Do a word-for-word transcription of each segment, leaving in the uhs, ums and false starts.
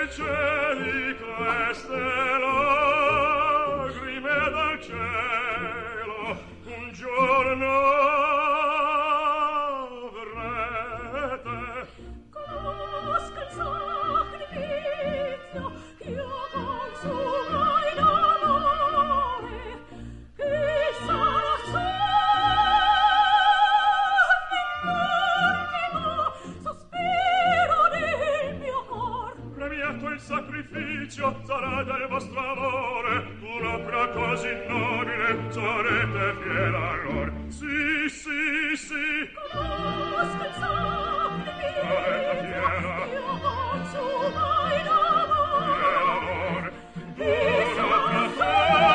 cieli queste lagrime dal cielo un giorno avrete. Conosco il sacrificio io consumai d'amore e sarà l'ultimo sospiro del mio cor. Premiato il sacrificio sarà del vostro amore, un'opera così nobile sarete fiera allor. Sì, sì, sì. Conosco il sacrificio Sarete fiera. io consumai d'amore E e l'amor sarà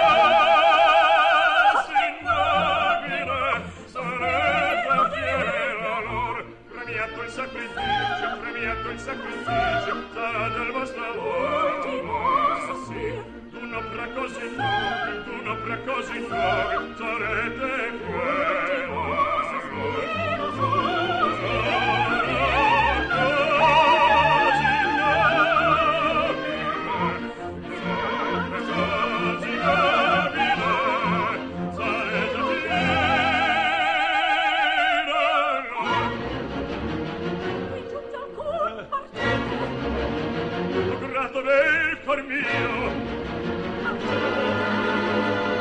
così nobile sarete fiera allor. Premiato il sacrificio, premiato il sacrificio sarà del vostro amore. Sì, d'un'opera così nobile, d'un'opera così nobile sarete fiera allor. Grato del cor mio